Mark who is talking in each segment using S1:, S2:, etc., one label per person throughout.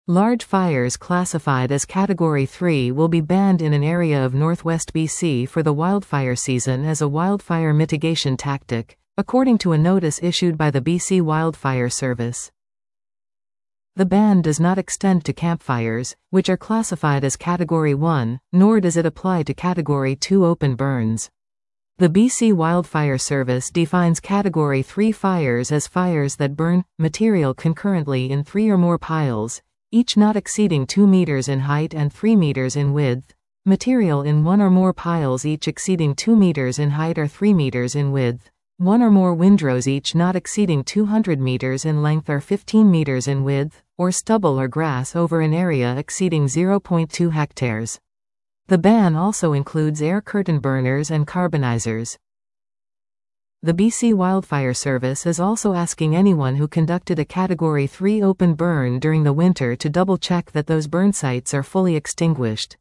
S1: Large fires classified as Category 3 will be banned in an area of northwest BC for the wildfire season as a wildfire mitigation tactic, according to a notice issued by the BC Wildfire Service. The ban does not extend to campfires, which are classified as Category 1, nor does it apply to Category 2 open burns. The BC Wildfire Service defines Category 3 fires as fires that burn material concurrently in 3 or more piles, each not exceeding 2 meters in height and 3 meters in width, material in 1 or more piles each exceeding 2 meters in height or 3 meters in width, 1 or more windrows each not exceeding 200 meters in length or 15 meters in width, or stubble or grass over an area exceeding 0.2 hectares. The ban also includes air curtain burners and carbonizers. The BC Wildfire Service is also asking anyone who conducted a Category 3 open burn during the winter to double-check that those burn sites are fully extinguished.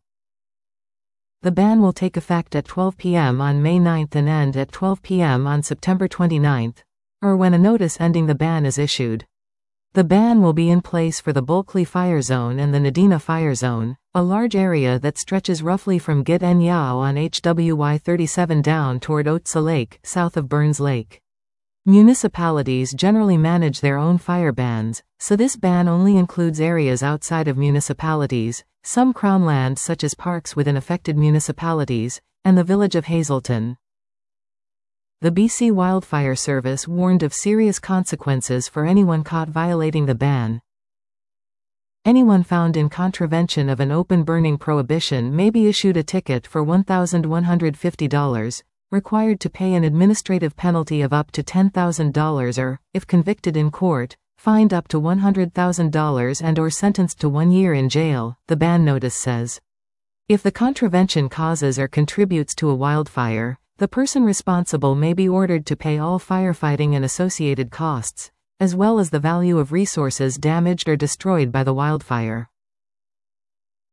S1: The ban will take effect at 12 p.m. on May 9 and end at 12 p.m. on September 29, or when a notice ending the ban is issued. The ban will be in place for the Bulkley Fire Zone and the Nadina Fire Zone, a large area that stretches roughly from Git en Yao on HWY 37 down toward Otsa Lake, south of Burns Lake. Municipalities generally manage their own fire bans, so this ban only includes areas outside of municipalities, some crown land such as parks within affected municipalities, and the village of Hazelton. The BC Wildfire Service warned of serious consequences for anyone caught violating the ban. Anyone found in contravention of an open burning prohibition may be issued a ticket for $1,150, required to pay an administrative penalty of up to $10,000 or, if convicted in court, fined up to $100,000 and/or sentenced to 1 year in jail, the ban notice says. If the contravention causes or contributes to a wildfire, the person responsible may be ordered to pay all firefighting and associated costs, as well as the value of resources damaged or destroyed by the wildfire.